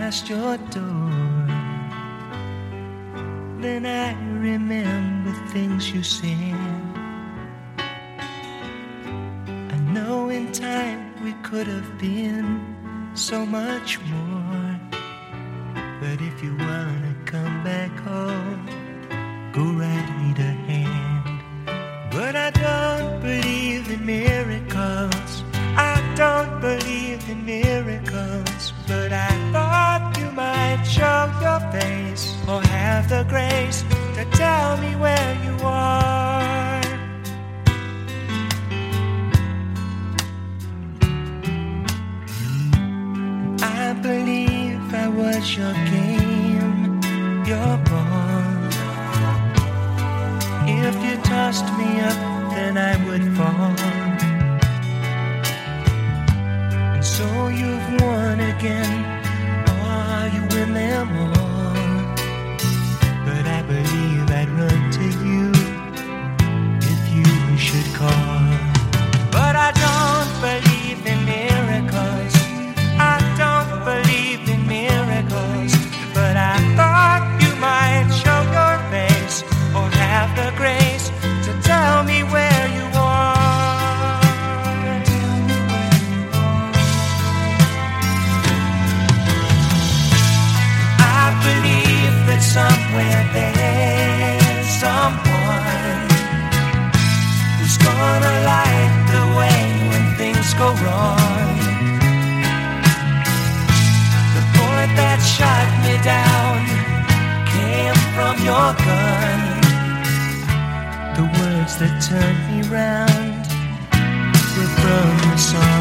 past your door. Then I remember things you said. I know in time we could have been so much more. But if you wanna come back home, go right ahead. But I don't believe in miracles. I don't believe in miracles. But I thought you might show your face, or have the grace to tell me where you are. I believe I was your game, your ball. If you tossed me up, then I would fall. And so you've won again. Oh, you win them all. But I believe I'd run to you if you should call. But I don't believe in miracles. I don't believe in miracles. But I thought you might show your face, or have the grace to tell me where you are. I believe that somewhere there's someone who's gonna light the way when things go wrong. The bullet that shot me down came from your gun. The words that turned me round were from the song.